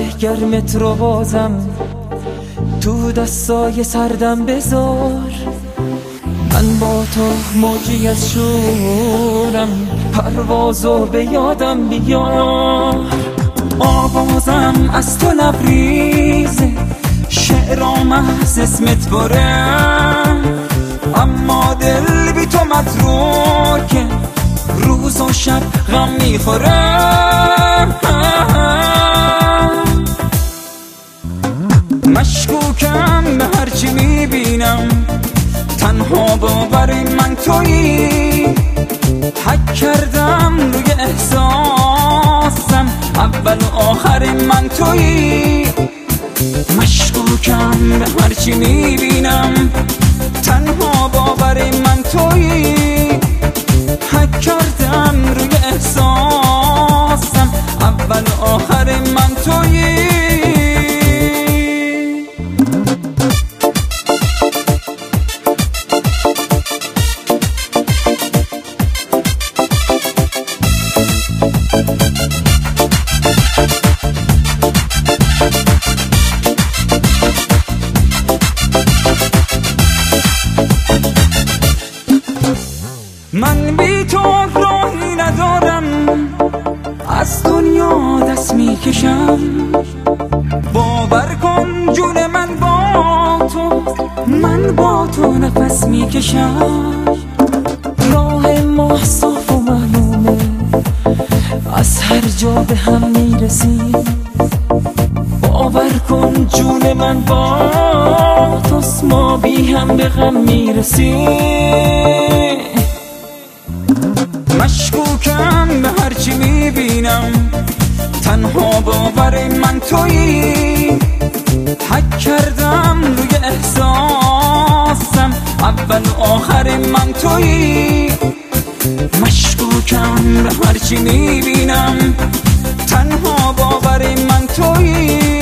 گرمت رو بازم تو دستای سردم بذار. من با تو موجی از شورم پروازو به یادم بیار. آوازم از تو لبریزه شعرام از اسمت بره، اما دل بی تو متروکه روز و شب غم میخوره. مشکوکم به هرچی میبینم تنها باور من تویی. حک کردم روی احساسم اول و آخر من تویی. مشکوکم به هرچی میبینم تنها باور من تویی. حک کردم روی احساسم اول و آخر من تویی. من بی تو راهی ندارم، از دنیا دست میکشم. باور کن جون من با تو، من با تو نفس میکشم. راه ما صاف و معلومه از هر جا به هم میرسیم. باور کن جون من با توست، ما بی هم به غم میرسیم. مشکوکم به هرچی میبینم تنها باور من تویی. حک کردم روی احساسم اول و آخر من تویی. مشکوکم به هرچی میبینم تنها باور من تویی.